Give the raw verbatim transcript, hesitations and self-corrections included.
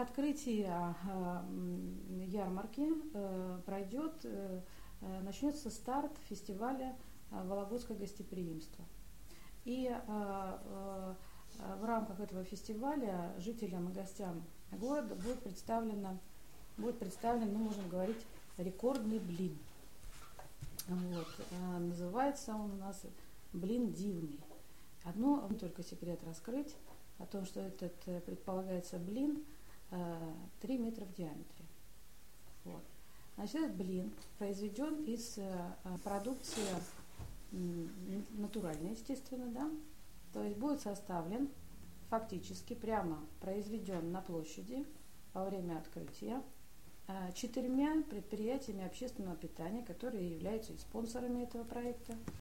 открытии ярмарки пройдет, начнется старт фестиваля «Вологодское гостеприимство». И в рамках этого фестиваля жителям и гостям города будет представлено, будет представлен, ну, можно говорить, рекордный блин. Вот. Называется он у нас «Блин дивный». Одно только секрет раскрыть о том, что этот предполагается блин три метра в диаметре. Вот. Значит, этот блин произведен из продукции натуральной, естественно, да, то есть будет составлен фактически прямо произведен на площади во время открытия четырьмя предприятиями общественного питания, которые являются и спонсорами этого проекта.